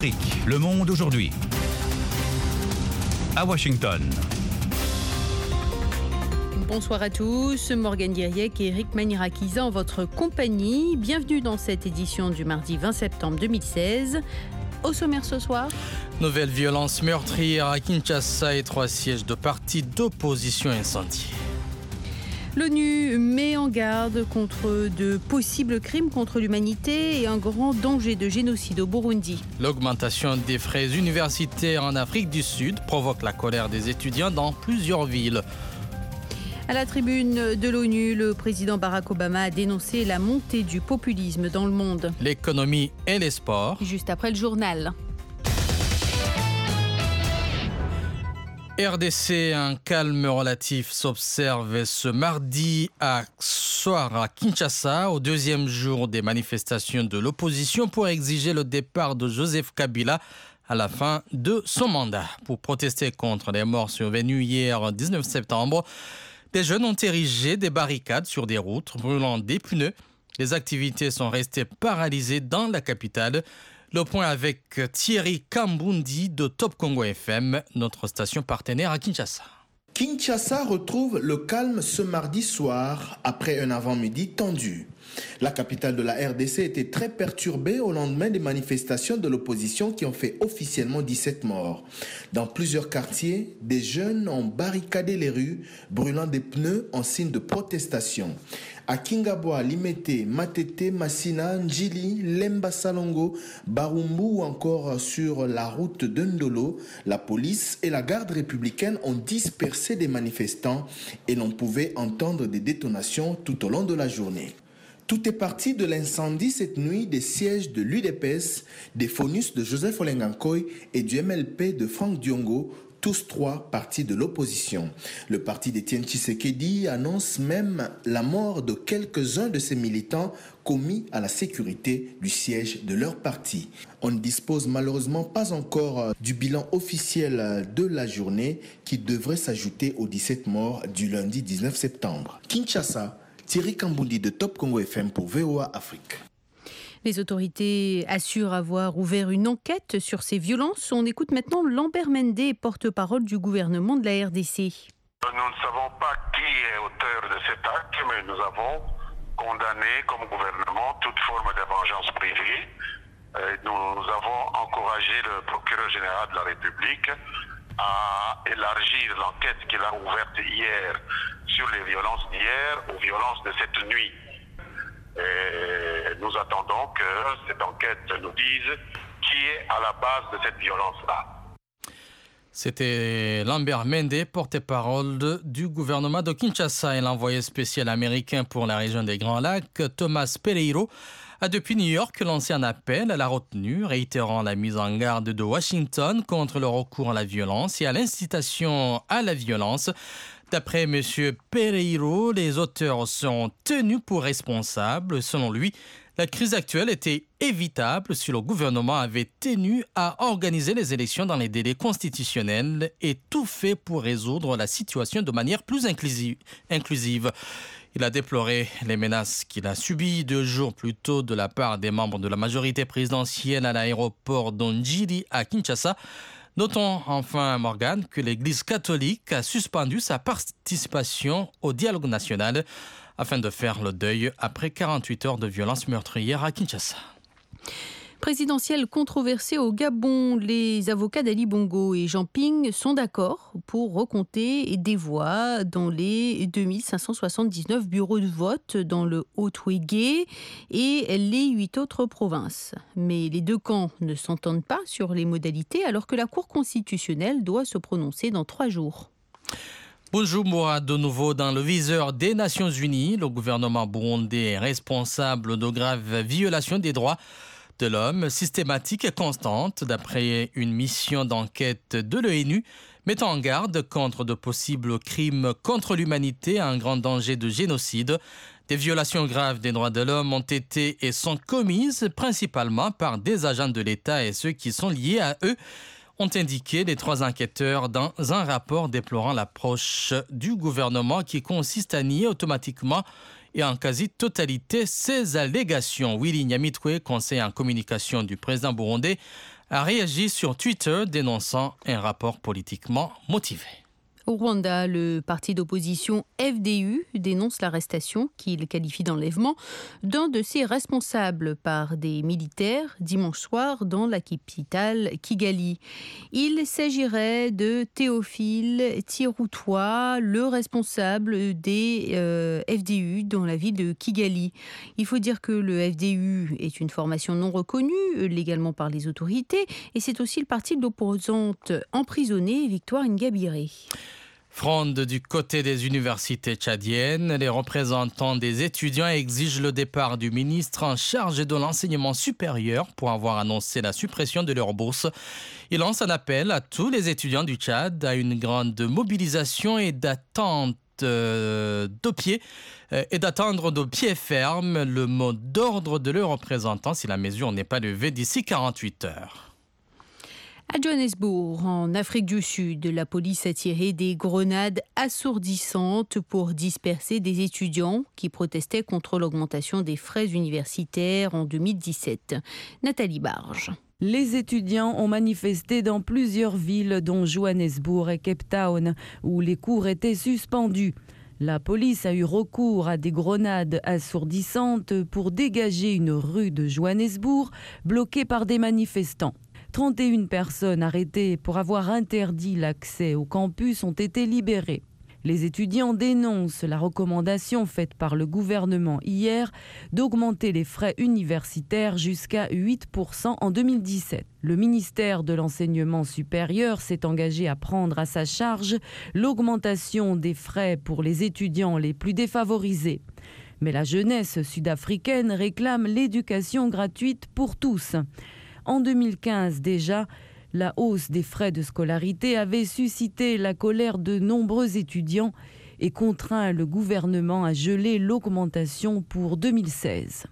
Le Monde aujourd'hui. À Washington. Bonsoir à tous, Morgane Guiriec et Eric Manirakiza en votre compagnie. Bienvenue dans cette édition du mardi 20 septembre 2016. Au sommaire ce soir. Nouvelle violence meurtrière à Kinshasa et 3 sièges de partis d'opposition incendiés. L'ONU met en garde contre de possibles crimes contre l'humanité et un grand danger de génocide au Burundi. L'augmentation des frais universitaires en Afrique du Sud provoque la colère des étudiants dans plusieurs villes. À la tribune de l'ONU, le président Barack Obama a dénoncé la montée du populisme dans le monde. L'économie et les sports. Juste après le journal. RDC, un calme relatif s'observe ce mardi soir à Kinshasa, au deuxième jour des manifestations de l'opposition pour exiger le départ de Joseph Kabila à la fin de son mandat. Pour protester contre les morts survenues hier 19 septembre, des jeunes ont érigé des barricades sur des routes, brûlant des pneus. Les activités sont restées paralysées dans la capitale. Le point avec Thierry Kambundi de Top Congo FM, notre station partenaire à Kinshasa. Kinshasa retrouve le calme ce mardi soir après un avant-midi tendu. La capitale de la RDC était très perturbée au lendemain des manifestations de l'opposition qui ont fait officiellement 17 morts. Dans plusieurs quartiers, des jeunes ont barricadé les rues, brûlant des pneus en signe de protestation. À Kingabwa, Limete, Matete, Massina, Njili, Lemba Salongo, Barumbu ou encore sur la route de Ndolo, la police et la garde républicaine ont dispersé des manifestants et l'on pouvait entendre des détonations tout au long de la journée. Tout est parti de l'incendie cette nuit des sièges de l'UDPS, des FONUS de Joseph Olengankoy et du MLP de Franck Diongo, tous trois partis de l'opposition. Le parti d'Étienne Tshisekedi annonce même la mort de quelques-uns de ses militants commis à la sécurité du siège de leur parti. On ne dispose malheureusement pas encore du bilan officiel de la journée qui devrait s'ajouter aux 17 morts du lundi 19 septembre. Kinshasa, Thierry Kambundi de Top Congo FM pour VOA Afrique. Les autorités assurent avoir ouvert une enquête sur ces violences. On écoute maintenant Lambert Mende, porte-parole du gouvernement de la RDC. Nous ne savons pas qui est auteur de cet acte, mais nous avons condamné comme gouvernement toute forme de vengeance privée. Nous avons encouragé le procureur général de la République à élargir l'enquête qu'il a ouverte hier sur les violences d'hier aux violences de cette nuit. Et nous attendons que cette enquête nous dise qui est à la base de cette violence-là. C'était Lambert Mende, porte-parole du gouvernement de Kinshasa, et l'envoyé spécial américain pour la région des Grands Lacs, Thomas Pereiro, a depuis New York lancé un appel à la retenue, réitérant la mise en garde de Washington contre le recours à la violence et à l'incitation à la violence. D'après M. Pereiro, les auteurs sont tenus pour responsables. Selon lui, la crise actuelle était évitable si le gouvernement avait tenu à organiser les élections dans les délais constitutionnels et tout fait pour résoudre la situation de manière plus inclusive. Il a déploré les menaces qu'il a subies 2 jours plus tôt de la part des membres de la majorité présidentielle à l'aéroport d'Onjiri à Kinshasa. Notons enfin, Morgane, que l'Église catholique a suspendu sa participation au dialogue national afin de faire le deuil après 48 heures de violences meurtrières à Kinshasa. Présidentielle controversée au Gabon, les avocats d'Ali Bongo et Jean Ping sont d'accord pour recompter des voix dans les 2579 bureaux de vote dans le Haut-Ouégué et les 8 autres provinces. Mais les deux camps ne s'entendent pas sur les modalités alors que la Cour constitutionnelle doit se prononcer dans 3 jours. Bonjour Mourad, de nouveau dans le viseur des Nations Unies. Le gouvernement burundais est responsable de graves violations des droits de l'homme systématique et constante, d'après une mission d'enquête de l'ONU mettant en garde contre de possibles crimes contre l'humanité à un grand danger de génocide. Des violations graves des droits de l'homme ont été et sont commises principalement par des agents de l'État et ceux qui sont liés à eux, ont indiqué les 3 enquêteurs dans un rapport déplorant l'approche du gouvernement qui consiste à nier automatiquement et en quasi-totalité ces allégations. Willy Nyamitwe, conseiller en communication du président burundais, a réagi sur Twitter dénonçant un rapport politiquement motivé. Au Rwanda, le parti d'opposition FDU dénonce l'arrestation, qu'il qualifie d'enlèvement, d'un de ses responsables par des militaires dimanche soir dans la capitale Kigali. Il s'agirait de Théophile Tirutwa, le responsable des FDU dans la ville de Kigali. Il faut dire que le FDU est une formation non reconnue légalement par les autorités et c'est aussi le parti de l'opposante emprisonnée Victoire Ingabire. Fronde du côté des universités tchadiennes, les représentants des étudiants exigent le départ du ministre en charge de l'enseignement supérieur pour avoir annoncé la suppression de leur bourse. Il lance un appel à tous les étudiants du Tchad à une grande mobilisation et d'attendre de pied ferme le mot d'ordre de leurs représentants si la mesure n'est pas levée d'ici 48 heures. À Johannesburg, en Afrique du Sud, la police a tiré des grenades assourdissantes pour disperser des étudiants qui protestaient contre l'augmentation des frais universitaires en 2017. Nathalie Barge. Les étudiants ont manifesté dans plusieurs villes, dont Johannesburg et Cape Town, où les cours étaient suspendus. La police a eu recours à des grenades assourdissantes pour dégager une rue de Johannesburg bloquée par des manifestants. 31 personnes arrêtées pour avoir interdit l'accès au campus ont été libérées. Les étudiants dénoncent la recommandation faite par le gouvernement hier d'augmenter les frais universitaires jusqu'à 8% en 2017. Le ministère de l'Enseignement supérieur s'est engagé à prendre à sa charge l'augmentation des frais pour les étudiants les plus défavorisés. Mais la jeunesse sud-africaine réclame l'éducation gratuite pour tous. En 2015 déjà, la hausse des frais de scolarité avait suscité la colère de nombreux étudiants et contraint le gouvernement à geler l'augmentation pour 2016.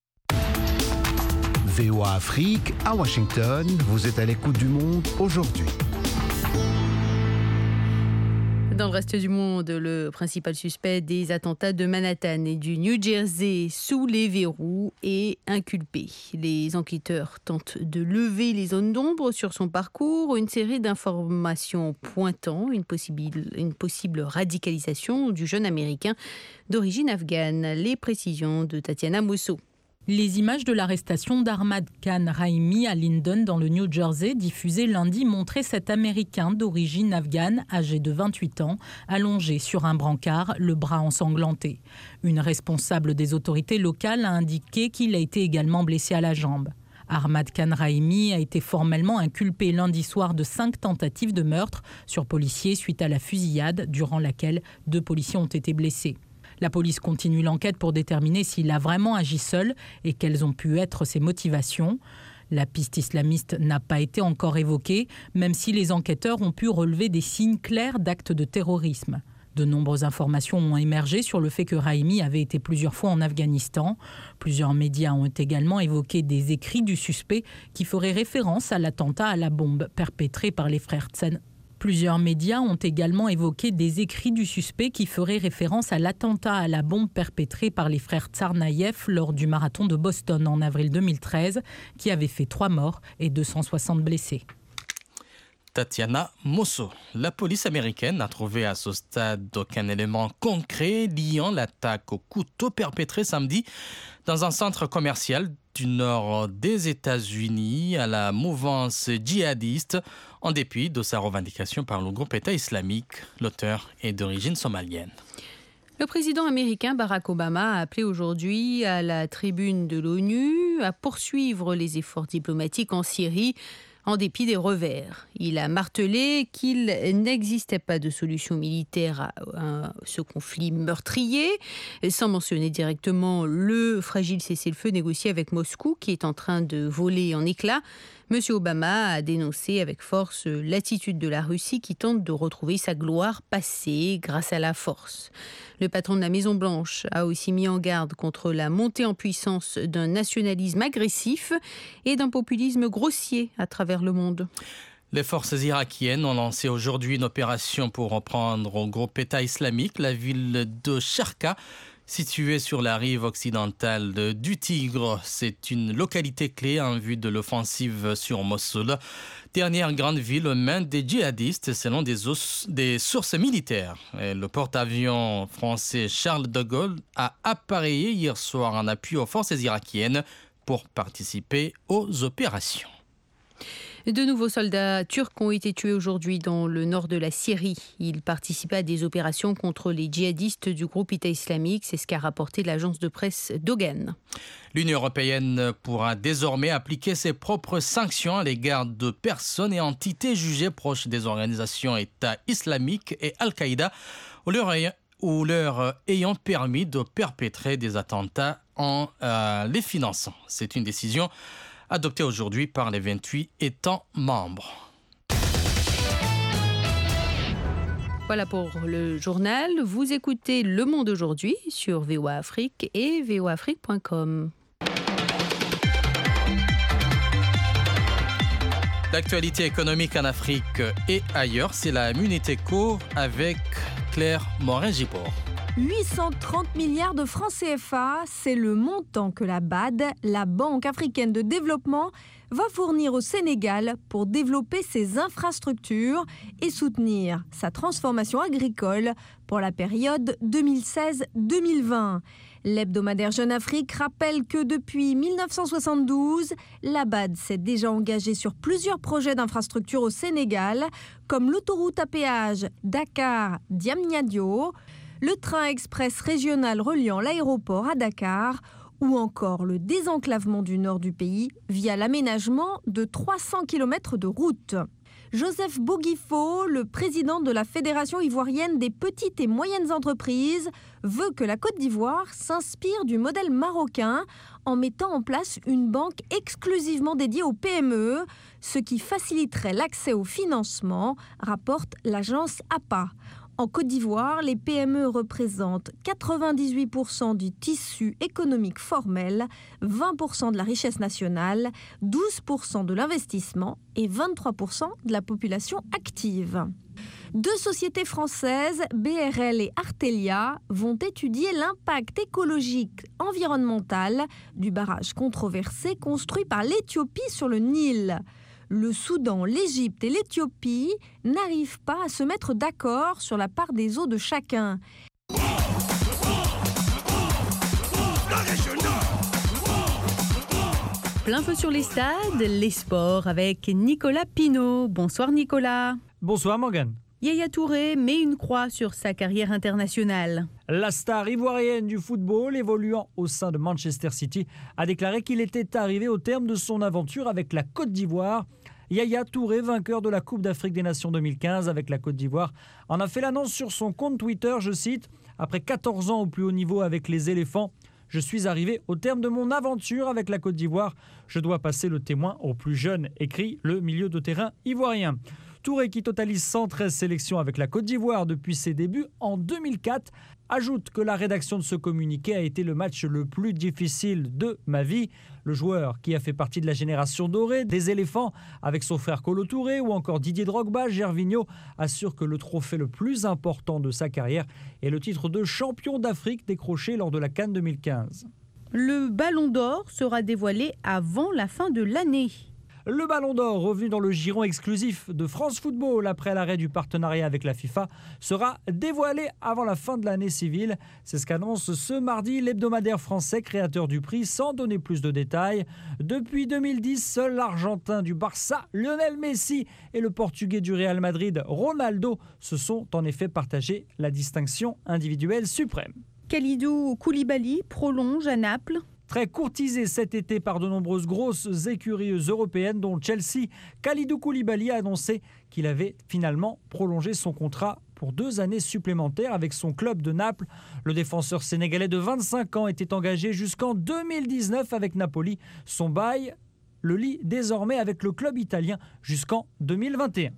VOA Afrique, à Washington, vous êtes à l'écoute du monde aujourd'hui. Dans le reste du monde, le principal suspect des attentats de Manhattan et du New Jersey sous les verrous est inculpé. Les enquêteurs tentent de lever les zones d'ombre sur son parcours, une série d'informations pointant une possible radicalisation du jeune Américain d'origine afghane. Les précisions de Tatiana Mosso. Les images de l'arrestation d'Ahmad Khan Raimi à Linden dans le New Jersey, diffusées lundi, montraient cet Américain d'origine afghane, âgé de 28 ans, allongé sur un brancard, le bras ensanglanté. Une responsable des autorités locales a indiqué qu'il a été également blessé à la jambe. Ahmad Khan Raimi a été formellement inculpé lundi soir de 5 tentatives de meurtre sur policiers suite à la fusillade, durant laquelle 2 policiers ont été blessés. La police continue l'enquête pour déterminer s'il a vraiment agi seul et quelles ont pu être ses motivations. La piste islamiste n'a pas été encore évoquée, même si les enquêteurs ont pu relever des signes clairs d'actes de terrorisme. De nombreuses informations ont émergé sur le fait que Raimi avait été plusieurs fois en Afghanistan. Plusieurs médias ont également évoqué des écrits du suspect qui feraient référence à l'attentat à la bombe perpétré par les frères Tsarnaev. Plusieurs médias ont également évoqué des écrits du suspect qui feraient référence à l'attentat à la bombe perpétré par les frères Tsarnaev lors du marathon de Boston en avril 2013, qui avait fait 3 morts et 260 blessés. Tatiana Mosso. La police américaine n'a trouvé à ce stade aucun élément concret liant l'attaque au couteau perpétrée samedi dans un centre commercial du nord des États-Unis à la mouvance djihadiste, en dépit de sa revendication par le groupe État islamique. L'auteur est d'origine somalienne. Le président américain Barack Obama a appelé aujourd'hui à la tribune de l'ONU à poursuivre les efforts diplomatiques en Syrie, en dépit des revers. Il a martelé qu'il n'existait pas de solution militaire à ce conflit meurtrier, sans mentionner directement le fragile cessez-le-feu négocié avec Moscou, qui est en train de voler en éclats. M. Obama a dénoncé avec force l'attitude de la Russie qui tente de retrouver sa gloire passée grâce à la force. Le patron de la Maison-Blanche a aussi mis en garde contre la montée en puissance d'un nationalisme agressif et d'un populisme grossier à travers le monde. Les forces irakiennes ont lancé aujourd'hui une opération pour reprendre au groupe État islamique la ville de Sharqa, Située sur la rive occidentale du Tigre, c'est une localité clé en vue de l'offensive sur Mossoul, dernière grande ville aux mains des djihadistes selon des sources militaires. Et le porte-avions français Charles de Gaulle a appareillé hier soir en appui aux forces irakiennes pour participer aux opérations. De nouveaux soldats turcs ont été tués aujourd'hui dans le nord de la Syrie. Ils participaient à des opérations contre les djihadistes du groupe État islamique. C'est ce qu'a rapporté l'agence de presse Dogan. L'Union européenne pourra désormais appliquer ses propres sanctions à l'égard de personnes et entités jugées proches des organisations État islamique et Al-Qaïda ou leur ayant permis de perpétrer des attentats en les finançant. C'est une décision adopté aujourd'hui par les 28 États membres. Voilà pour le journal. Vous écoutez Le Monde aujourd'hui sur VOA Afrique et voaafrique.com. L'actualité économique en Afrique et ailleurs, c'est la Minute Éco avec Claire Morin-Giport. 830 milliards de francs CFA, c'est le montant que la BAD, la Banque africaine de développement, va fournir au Sénégal pour développer ses infrastructures et soutenir sa transformation agricole pour la période 2016-2020. L'hebdomadaire Jeune Afrique rappelle que depuis 1972, la BAD s'est déjà engagée sur plusieurs projets d'infrastructures au Sénégal, comme l'autoroute à péage Dakar-Diamniadio, le train express régional reliant l'aéroport à Dakar ou encore le désenclavement du nord du pays via l'aménagement de 300 km de routes. Joseph Boguifo, le président de la Fédération ivoirienne des petites et moyennes entreprises, veut que la Côte d'Ivoire s'inspire du modèle marocain en mettant en place une banque exclusivement dédiée aux PME, ce qui faciliterait l'accès au financement, rapporte l'agence APA. En Côte d'Ivoire, les PME représentent 98% du tissu économique formel, 20% de la richesse nationale, 12% de l'investissement et 23% de la population active. Deux sociétés françaises, BRL et Artelia, vont étudier l'impact écologique environnemental du barrage controversé construit par l'Éthiopie sur le Nil. Le Soudan, l'Égypte et l'Éthiopie n'arrivent pas à se mettre d'accord sur la part des eaux de chacun. Plein feu sur les stades, les sports avec Nicolas Pinault. Bonsoir Nicolas. Bonsoir Morgane. Yaya Touré met une croix sur sa carrière internationale. La star ivoirienne du football évoluant au sein de Manchester City a déclaré qu'il était arrivé au terme de son aventure avec la Côte d'Ivoire. Yaya Touré, vainqueur de la Coupe d'Afrique des Nations 2015 avec la Côte d'Ivoire, en a fait l'annonce sur son compte Twitter, je cite « Après 14 ans au plus haut niveau avec les éléphants, je suis arrivé au terme de mon aventure avec la Côte d'Ivoire. Je dois passer le témoin aux plus jeunes », écrit le milieu de terrain ivoirien. Touré, qui totalise 113 sélections avec la Côte d'Ivoire depuis ses débuts en 2004, ajoute que la rédaction de ce communiqué a été le match le plus difficile de ma vie. Le joueur qui a fait partie de la génération dorée des éléphants avec son frère Kolo Touré ou encore Didier Drogba, Gervinho, assure que le trophée le plus important de sa carrière est le titre de champion d'Afrique décroché lors de la CAN 2015. Le Ballon d'Or sera dévoilé avant la fin de l'année. Le Ballon d'Or, revenu dans le giron exclusif de France Football après l'arrêt du partenariat avec la FIFA, sera dévoilé avant la fin de l'année civile. C'est ce qu'annonce ce mardi l'hebdomadaire français créateur du prix, sans donner plus de détails. Depuis 2010, seul l'Argentin du Barça, Lionel Messi, et le Portugais du Real Madrid, Ronaldo, se sont en effet partagé la distinction individuelle suprême. Kalidou Koulibaly prolonge à Naples. Très courtisé cet été par de nombreuses grosses écuries européennes, dont Chelsea, Kalidou Koulibaly a annoncé qu'il avait finalement prolongé son contrat pour 2 années supplémentaires avec son club de Naples. Le défenseur sénégalais de 25 ans était engagé jusqu'en 2019 avec Napoli. Son bail le lie désormais avec le club italien jusqu'en 2021.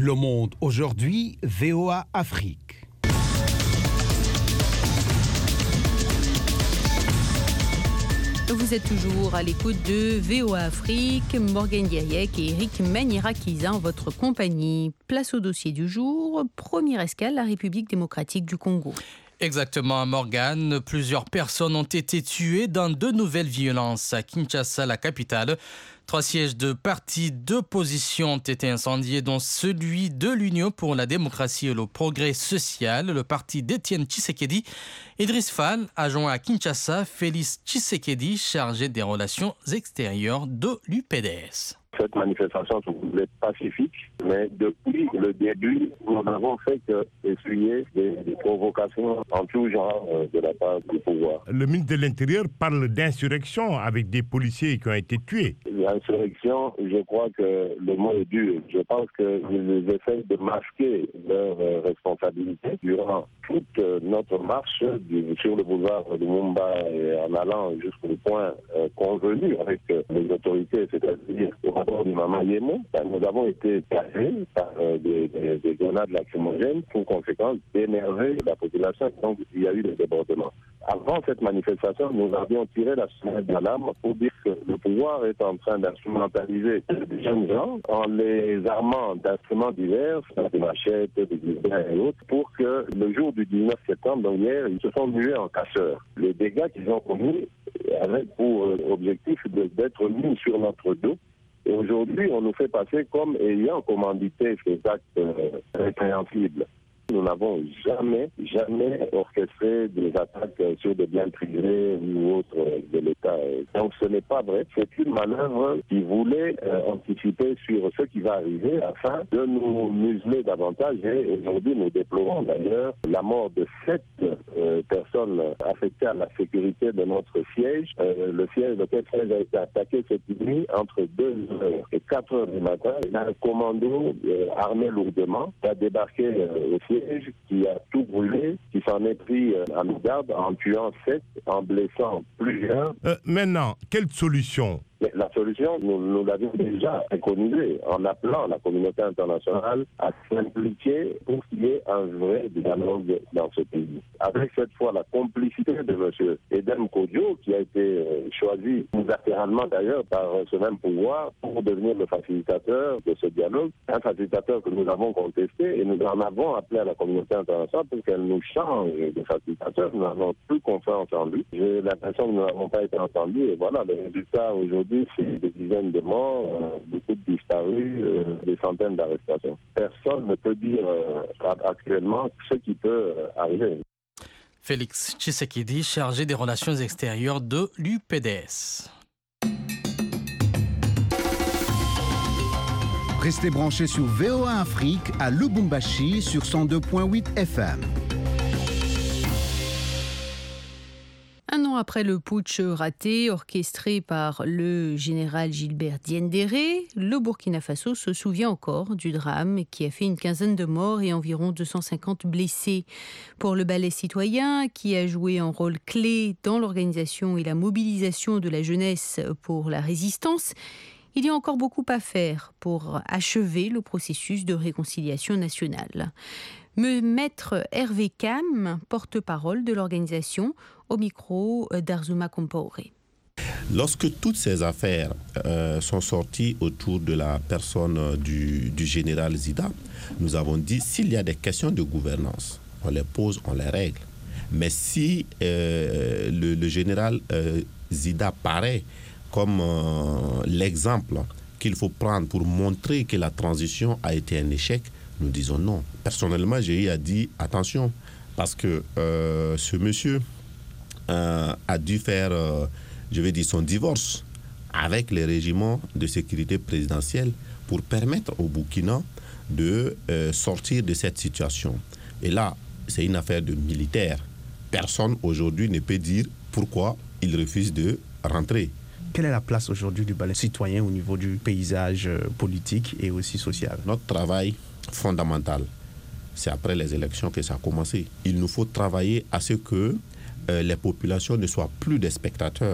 Le Monde aujourd'hui, VOA Afrique. Vous êtes toujours à l'écoute de VOA Afrique, Morgane Diriec et Eric Maniera-Kiza en votre compagnie. Place au dossier du jour, première escale, la République démocratique du Congo. Exactement, Morgane. Plusieurs personnes ont été tuées dans de nouvelles violences à Kinshasa, la capitale. 3 sièges de partis d'opposition ont été incendiés, dont celui de l'Union pour la démocratie et le progrès social, le parti d'Étienne Tshisekedi. Idriss Fall a joint à Kinshasa Félix Tshisekedi, chargé des relations extérieures de l'UPDS. Cette manifestation se voulait pacifique, mais depuis le début, nous n'avons fait qu'essuyer des provocations en tout genre de la part du pouvoir. Le ministre de l'Intérieur parle d'insurrection avec des policiers qui ont été tués. L'insurrection, je crois que le mot est dur. Je pense qu'ils essaient de masquer leurs responsabilités durant toute notre marche sur le boulevard de Lumumba et en allant jusqu'au point convenu avec les autorités, c'est-à-dire au rapport du Mama Yemo. Nous avons été cassés par des grenades lacrymogènes pour conséquence d'énerver la population. Donc il y a eu des débordements. Avant cette manifestation, nous avions tiré la sonnette d'alarme pour dire que le pouvoir est en train d'instrumentaliser les jeunes gens en les armant d'instruments divers, des machettes, des guillemets et autres, pour que le jour du 19 septembre, donc hier, ils se sont mués en casseurs. Les dégâts qu'ils ont commis avaient pour objectif d'être mis sur notre dos. Et aujourd'hui, on nous fait passer comme ayant commandité ces actes répréhensibles. Nous n'avons jamais orchestré des attaques sur des biens privés ou autres de l'État. Donc ce n'est pas vrai. C'est une manœuvre qui voulait anticiper sur ce qui va arriver afin de nous museler davantage. Et aujourd'hui, nous déplorons d'ailleurs la mort de 7 personnes affectées à la sécurité de notre siège. Le siège de Pétrel a été attaqué cette nuit entre 2h et 4h du matin. Il y a un commando armé lourdement qui a débarqué au siège, qui a tout brûlé, qui s'en est pris à nos gardes en tuant 7, en blessant plusieurs. Maintenant, quelle solution ? Mais la solution, nous l'avions déjà préconisée en appelant la communauté internationale à s'impliquer pour qu'il y ait un vrai dialogue dans ce pays. Avec cette fois la complicité de M. Edem Kodjo, qui a été choisi unilatéralement d'ailleurs par ce même pouvoir pour devenir le facilitateur de ce dialogue. Un facilitateur que nous avons contesté et nous en avons appelé à la communauté internationale pour qu'elle nous change de facilitateur. Nous n'avons plus confiance en lui. J'ai l'impression que nous n'avons pas été entendus et voilà, le résultat aujourd'hui, c'est des dizaines de morts, beaucoup de disparus, des centaines d'arrestations. Personne ne peut dire actuellement ce qui peut arriver. Félix Tshisekedi, chargé des relations extérieures de l'UPDS. Restez branchés sur VOA Afrique à Lubumbashi sur 102.8 FM. Un an après le putsch raté, orchestré par le général Gilbert Diendéré, le Burkina Faso se souvient encore du drame qui a fait une quinzaine de morts et environ 250 blessés. Pour le ballet citoyen, qui a joué un rôle clé dans l'organisation et la mobilisation de la jeunesse pour la résistance, il y a encore beaucoup à faire pour achever le processus de réconciliation nationale. Maître Hervé Cam, porte-parole de l'organisation, au micro d'Arzuma Compaoré. Lorsque toutes ces affaires sont sorties autour de la personne du général Zida, nous avons dit s'il y a des questions de gouvernance, on les pose, on les règle. Mais si le général Zida paraît comme l'exemple qu'il faut prendre pour montrer que la transition a été un échec, nous disons non. Personnellement, j'ai dit attention, parce que ce monsieur a dû faire, son divorce avec les régiments de sécurité présidentielle pour permettre au Burkina de sortir de cette situation. Et là, c'est une affaire de militaire. Personne aujourd'hui ne peut dire pourquoi il refuse de rentrer. Quelle est la place aujourd'hui du ballet citoyen au niveau du paysage politique et aussi social ? Notre travail fondamental, c'est après les élections que ça a commencé. Il nous faut travailler à ce que les populations ne soient plus des spectateurs,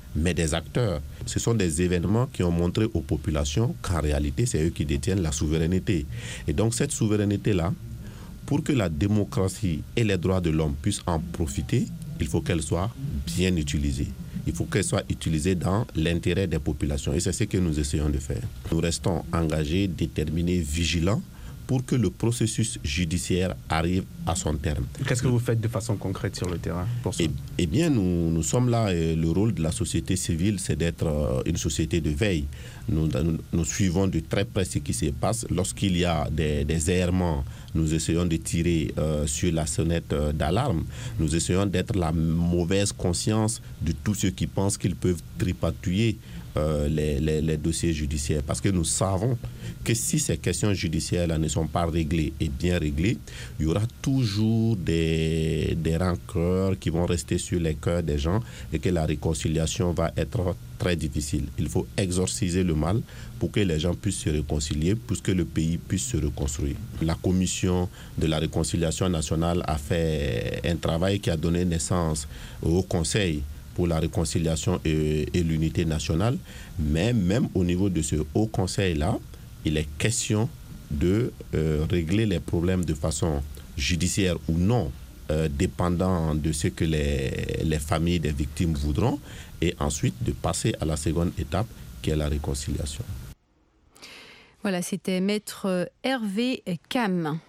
mais des acteurs. Ce sont des événements qui ont montré aux populations qu'en réalité, c'est eux qui détiennent la souveraineté. Et donc cette souveraineté-là, pour que la démocratie et les droits de l'homme puissent en profiter, il faut qu'elle soit bien utilisée. Il faut qu'elle soit utilisée dans l'intérêt des populations. Et c'est ce que nous essayons de faire. Nous restons engagés, déterminés, vigilants pour que le processus judiciaire arrive à son terme. Qu'est-ce que vous faites de façon concrète sur le terrain pour ça? Eh bien, nous sommes là, et le rôle de la société civile, c'est d'être une société de veille. Nous suivons de très près ce qui se passe. Lorsqu'il y a des errements, nous essayons de tirer sur la sonnette d'alarme. Nous essayons d'être la mauvaise conscience de tous ceux qui pensent qu'ils peuvent tripatouiller les dossiers judiciaires. Parce que nous savons que si ces questions judiciaires-là ne sont pas réglées et bien réglées, il y aura toujours des rancœurs qui vont rester sur les cœurs des gens et que la réconciliation va être très difficile. Il faut exorciser le mal pour que les gens puissent se réconcilier, pour que le pays puisse se reconstruire. La commission de la réconciliation nationale a fait un travail qui a donné naissance au Conseil pour la réconciliation et l'unité nationale, mais même au niveau de ce Haut Conseil-là, il est question de régler les problèmes de façon judiciaire ou non, dépendant de ce que les familles des victimes voudront, et ensuite de passer à la seconde étape, qui est la réconciliation. Voilà, c'était Maître Hervé Cam.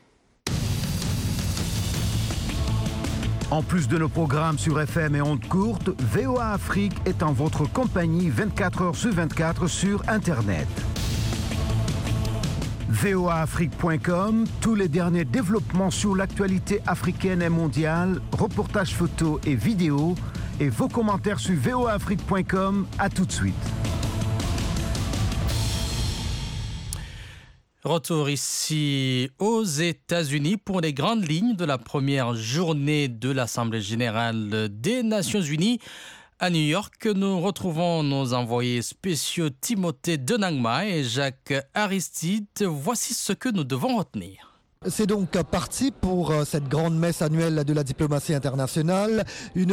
En plus de nos programmes sur FM et ondes courtes, VOA Afrique est en votre compagnie 24 heures sur 24 sur Internet. voaafrique.com, tous les derniers développements sur l'actualité africaine et mondiale, reportages photos et vidéos, et vos commentaires sur voaafrique.com. À tout de suite. Retour ici aux États-Unis pour les grandes lignes de la première journée de l'Assemblée générale des Nations unies. À New York, nous retrouvons nos envoyés spéciaux Timothée Denangma et Jacques Aristide. Voici ce que nous devons retenir. C'est donc parti pour cette grande messe annuelle de la diplomatie internationale, une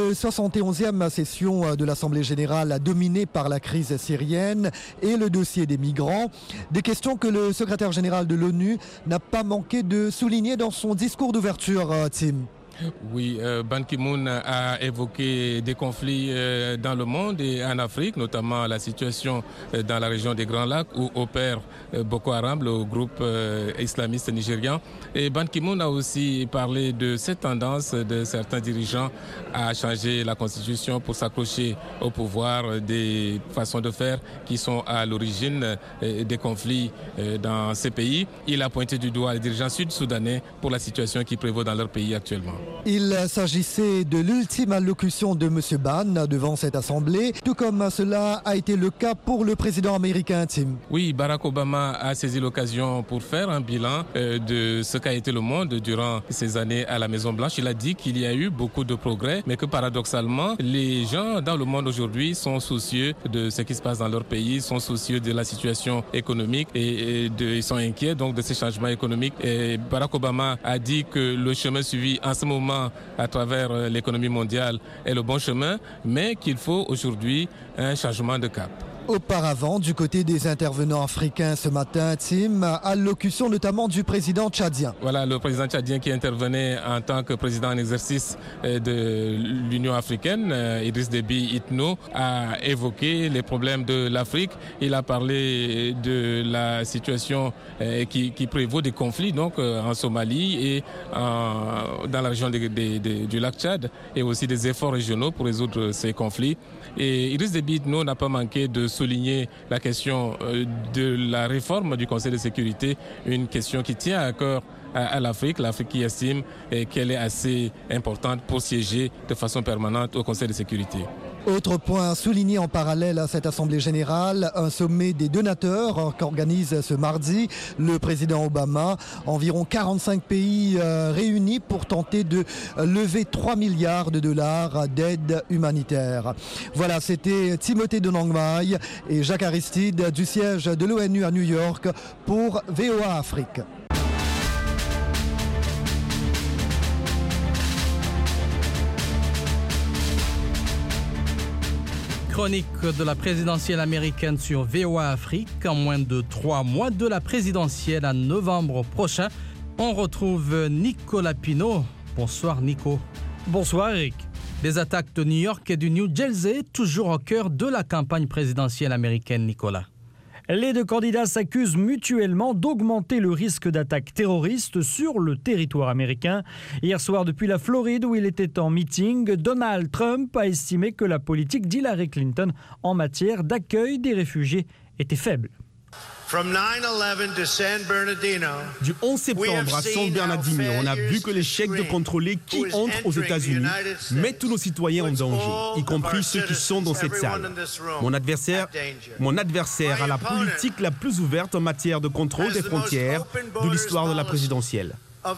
71e session de l'Assemblée générale dominée par la crise syrienne et le dossier des migrants. Des questions que le secrétaire général de l'ONU n'a pas manqué de souligner dans son discours d'ouverture, Tim. Oui, Ban Ki-moon a évoqué des conflits dans le monde et en Afrique, notamment la situation dans la région des Grands Lacs où opère Boko Haram, le groupe islamiste nigérian. Et Ban Ki-moon a aussi parlé de cette tendance de certains dirigeants à changer la constitution pour s'accrocher au pouvoir, des façons de faire qui sont à l'origine des conflits dans ces pays. Il a pointé du doigt les dirigeants sud-soudanais pour la situation qui prévaut dans leur pays actuellement. Il s'agissait de l'ultime allocution de M. Ban devant cette assemblée, tout comme cela a été le cas pour le président américain, Tim. Oui, Barack Obama a saisi l'occasion pour faire un bilan de ce qu'a été le monde durant ces années à la Maison-Blanche. Il a dit qu'il y a eu beaucoup de progrès, mais que paradoxalement, les gens dans le monde aujourd'hui sont soucieux de ce qui se passe dans leur pays, sont soucieux de la situation économique et ils sont inquiets donc de ces changements économiques. Et Barack Obama a dit que le chemin suivi en ce moment à travers l'économie mondiale est le bon chemin, mais qu'il faut aujourd'hui un changement de cap. Auparavant, du côté des intervenants africains ce matin, Tim, allocution notamment du président tchadien. Voilà, le président tchadien qui intervenait en tant que président en exercice de l'Union africaine, Idriss Déby Itno, a évoqué les problèmes de l'Afrique. Il a parlé de la situation qui prévaut des conflits donc en Somalie et dans la région du lac Tchad, et aussi des efforts régionaux pour résoudre ces conflits. Et Idriss Déby Itno n'a pas manqué de souligner la question de la réforme du Conseil de sécurité, une question qui tient à cœur à l'Afrique qui estime qu'elle est assez importante pour siéger de façon permanente au Conseil de sécurité. Autre point souligné en parallèle à cette Assemblée générale, un sommet des donateurs qu'organise ce mardi le président Obama. Environ 45 pays réunis pour tenter de lever 3 milliards de dollars d'aide humanitaire. Voilà, c'était Timothée Denangma et Jacques Aristide du siège de l'ONU à New York pour VOA Afrique. chronique de la présidentielle américaine sur VOA Afrique. En moins de 3 mois de la présidentielle en novembre prochain, on retrouve Nicolas Pinault. Bonsoir Nico. Bonsoir Eric. Les attaques de New York et du New Jersey, toujours au cœur de la campagne présidentielle américaine, Nicolas. Les deux candidats s'accusent mutuellement d'augmenter le risque d'attaques terroristes sur le territoire américain. Hier soir, depuis la Floride où il était en meeting, Donald Trump a estimé que la politique d'Hillary Clinton en matière d'accueil des réfugiés était faible. Du 11 septembre à San Bernardino, on a vu que l'échec de contrôler qui entre aux États-Unis met tous nos citoyens en danger, y compris ceux qui sont dans cette salle. Mon adversaire a la politique la plus ouverte en matière de contrôle des frontières de l'histoire de la présidentielle.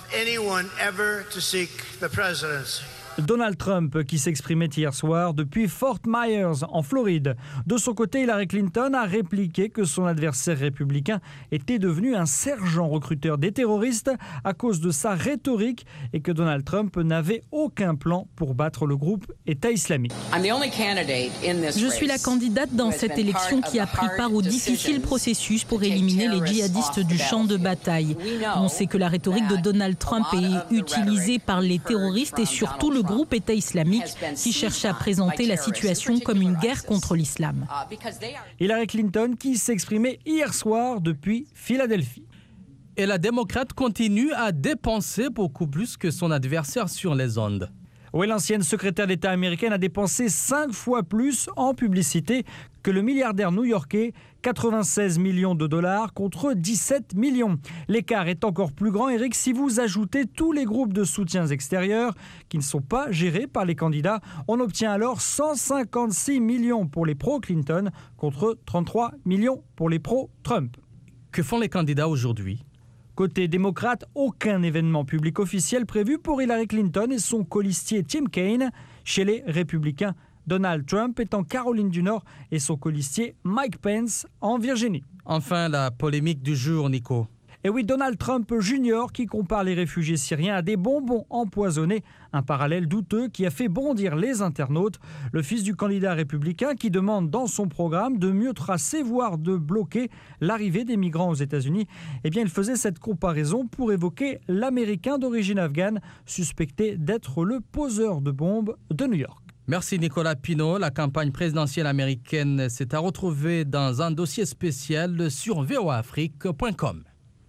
Donald Trump qui s'exprimait hier soir depuis Fort Myers en Floride. De son côté, Hillary Clinton a répliqué que son adversaire républicain était devenu un sergent recruteur des terroristes à cause de sa rhétorique et que Donald Trump n'avait aucun plan pour battre le groupe État islamique. Je suis la candidate dans cette élection qui a pris part au difficile processus pour éliminer les djihadistes du champ de bataille. On sait que la rhétorique de Donald Trump est utilisée par les terroristes et surtout le groupe État islamique qui cherche à présenter la situation comme une guerre contre l'islam. Hillary Clinton qui s'exprimait hier soir depuis Philadelphie. Et la démocrate continue à dépenser beaucoup plus que son adversaire sur les ondes. Oui, l'ancienne secrétaire d'État américaine a dépensé 5 fois plus en publicité que le milliardaire new-yorkais, 96 millions de dollars contre 17 millions. L'écart est encore plus grand, Eric, si vous ajoutez tous les groupes de soutiens extérieurs qui ne sont pas gérés par les candidats. On obtient alors 156 millions pour les pro-Clinton contre 33 millions pour les pro-Trump. Que font les candidats aujourd'hui ? Côté démocrate, aucun événement public officiel prévu pour Hillary Clinton et son colistier Tim Kaine. Chez les républicains, Donald Trump est en Caroline du Nord et son colistier Mike Pence en Virginie. Enfin, la polémique du jour, Nico. Et oui, Donald Trump Jr. qui compare les réfugiés syriens à des bonbons empoisonnés. Un parallèle douteux qui a fait bondir les internautes. Le fils du candidat républicain qui demande dans son programme de mieux tracer, voire de bloquer l'arrivée des migrants aux États-Unis. Eh bien, il faisait cette comparaison pour évoquer l'Américain d'origine afghane, suspecté d'être le poseur de bombes de New York. Merci Nicolas Pinault. La campagne présidentielle américaine s'est à retrouver dans un dossier spécial sur voaafrique.com.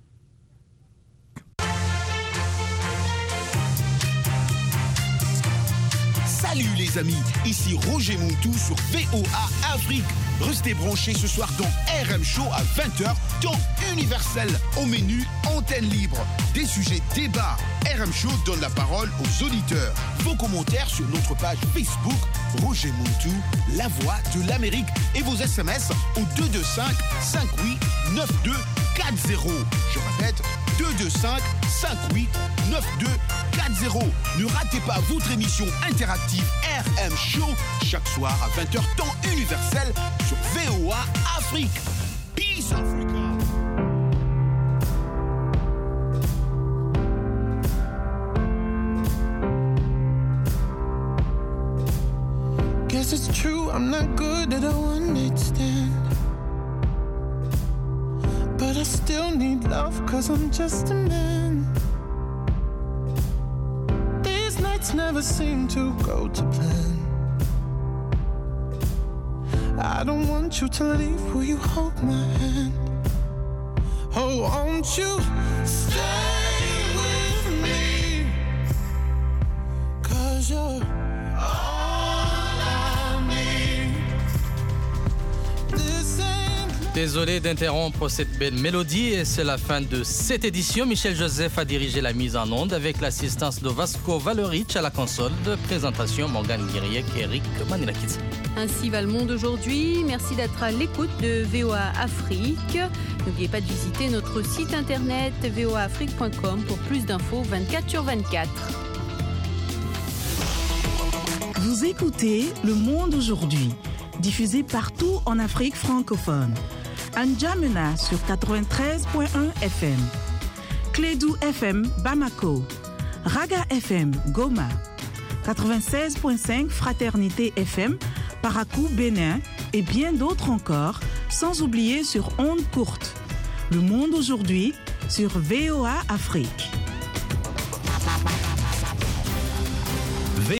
Salut les amis, ici Roger Montou sur VOA Afrique. Restez branchés ce soir dans RM Show à 20h, temps universel. Au menu, antenne libre. Des sujets débats. RM Show donne la parole aux auditeurs. Vos commentaires sur notre page Facebook, Roger Montou, la voix de l'Amérique. Et vos SMS au 225 58 92 40. Je répète, 225 58 92 40. Ne ratez pas votre émission interactive RM Show chaque soir à 20h temps universel sur VOA Afrique. Peace Africa. Guess it's true, I'm not good at a one-night stand. But I still need love, cause I'm just a man. These nights never seem to go to plan. I don't want you to leave, will you hold my hand? Oh, won't you stay with me? Cause you're Désolé d'interrompre cette belle mélodie et c'est la fin de cette édition. Michel Joseph a dirigé la mise en onde avec l'assistance de Vasco Valorich à la console de présentation, Morgane Guiriec et Eric Manilakis. Ainsi va le monde aujourd'hui. Merci d'être à l'écoute de VOA Afrique. N'oubliez pas de visiter notre site internet voaafrique.com pour plus d'infos 24/24. Vous écoutez Le Monde aujourd'hui, diffusé partout en Afrique francophone. N'Djamena sur 93.1 FM, Clédou FM Bamako, Raga FM Goma, 96.5 Fraternité FM Parakou Bénin et bien d'autres encore, sans oublier sur ondes courtes. Le monde aujourd'hui sur VOA Afrique.